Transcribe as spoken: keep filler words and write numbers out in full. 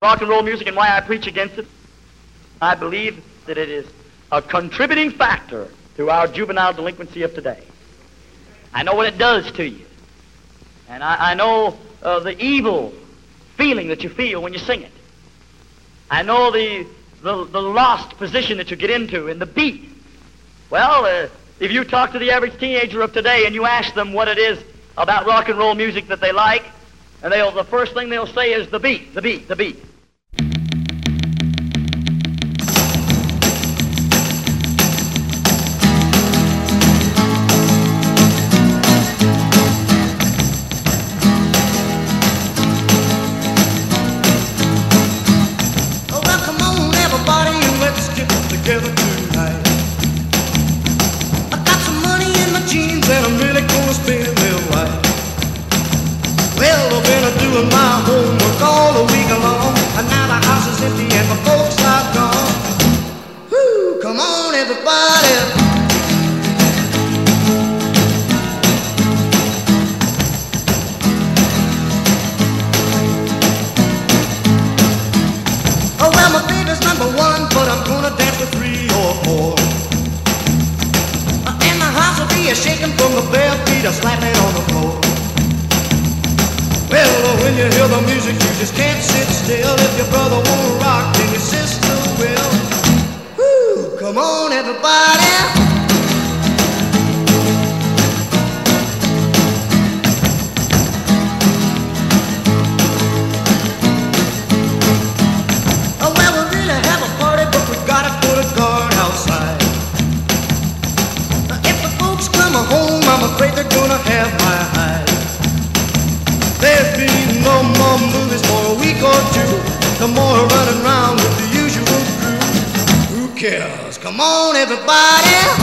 rock and roll music and why I preach against it. I believe that it is a contributing factor to our juvenile delinquency of today. I know what it does to you. And I, I know uh, the evil feeling that you feel when you sing it. I know the, the, the lost position that you get into in the beat. Well, uh, if you talk to the average teenager of today and you ask them what it is about rock and roll music that they like, and they'll, the first thing they'll say is the beat, the beat, the beat. Together tonight. I got some money in my jeans and I'm really gonna spend it right. Well, I've been doing my homework all the week long, and now the house is empty and my folks are gone. Whoo, come on everybody. Oh well, my baby's number one, but I'm gonna dance with three or four. And the house will be a shaking from the bare feet a slapping on the floor. Well, when you hear the music, you just can't sit still. If your brother won't rock, then your sister will. Woo, come on everybody. Home, I'm afraid they're gonna have my hide. There'll be no more movies for a week or two. No more running around with the usual crew. Who cares? Come on, everybody.